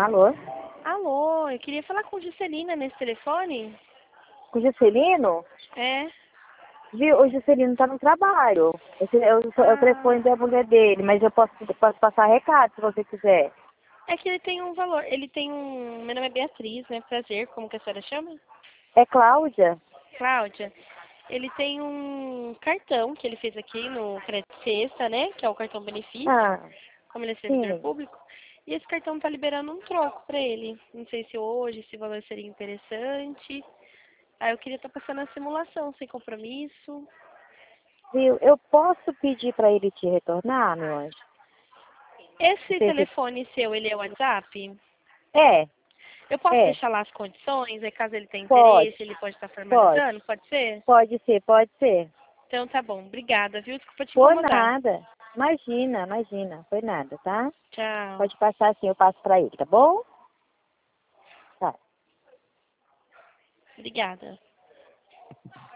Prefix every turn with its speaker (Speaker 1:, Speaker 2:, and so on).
Speaker 1: Alô?
Speaker 2: Alô, eu queria falar com Juscelina nesse telefone.
Speaker 1: Com o Juscelino?
Speaker 2: É.
Speaker 1: Viu? O Juscelino tá no trabalho. O telefone da mulher dele, mas eu posso passar recado se você quiser.
Speaker 2: É que ele tem um valor. Ele tem um. Meu nome é Beatriz, né? Prazer, como que a senhora chama?
Speaker 1: É Cláudia?
Speaker 2: Cláudia. Ele tem um cartão que ele fez aqui no Crédito Sexta, né? Que é o cartão benefício,
Speaker 1: Ah,
Speaker 2: como ele é servidor
Speaker 1: sim.
Speaker 2: público. E esse cartão tá liberando um troco pra ele. Não sei se hoje esse valor seria interessante. Aí eu queria estar passando a simulação sem compromisso.
Speaker 1: Viu? Eu posso pedir pra ele te retornar, meu anjo?
Speaker 2: Esse
Speaker 1: Você-
Speaker 2: telefone seu, ele é o WhatsApp?
Speaker 1: É,
Speaker 2: Eu posso
Speaker 1: é.
Speaker 2: deixar lá as condições, aí caso ele tenha
Speaker 1: Pode,
Speaker 2: interesse, ele pode estar
Speaker 1: pode.
Speaker 2: formalizando, pode ser?
Speaker 1: Pode ser, pode ser.
Speaker 2: Então tá bom, obrigada, viu? Desculpa te
Speaker 1: Por
Speaker 2: incomodar.
Speaker 1: nada. Imagina, imagina. Foi nada, tá?
Speaker 2: Tchau.
Speaker 1: Pode passar assim, eu passo pra ele, tá bom? Tá.
Speaker 2: Obrigada.